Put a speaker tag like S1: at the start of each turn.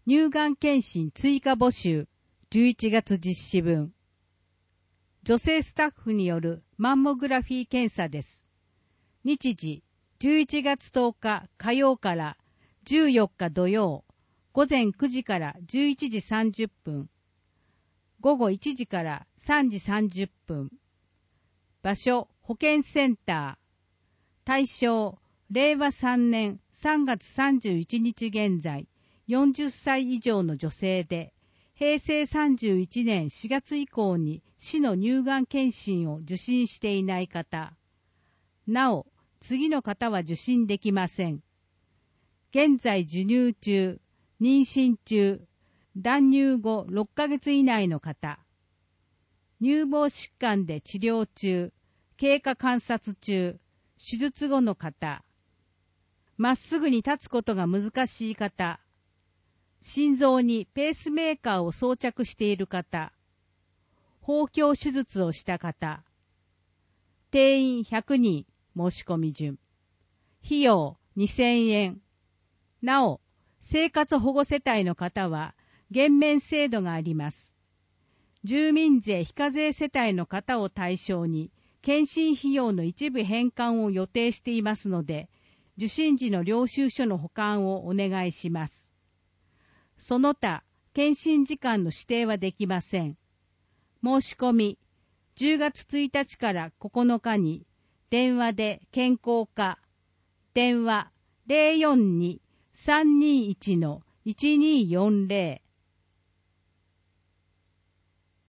S1: 乳がん検診追加募集11月実施分。女性スタッフによるマンモグラフィー検査です。日時11月10日火曜から14日土曜、午前9時から11時30分、午後1時から3時30分。場所、保健センター。対象、令和3年3月31日現在、40歳以上の女性で、平成31年4月以降に市の乳がん検診を受診していない方。なお、次の方は受診できません。現在授乳中、妊娠中、断乳後6ヶ月以内の方。乳房疾患で治療中、経過観察中、手術後の方。まっすぐに立つことが難しい方。心臓にペースメーカーを装着している方。包協手術をした方。定員100人申し込み順。費用2000円。なお、生活保護世帯の方は減免制度があります。住民税非課税世帯の方を対象に検診費用の一部返還を予定していますので、受診時の領収書の保管をお願いします。その他、検診時間の指定はできません。申し込み、10月1日から9日に、電話で健康課、電話 042-321-1240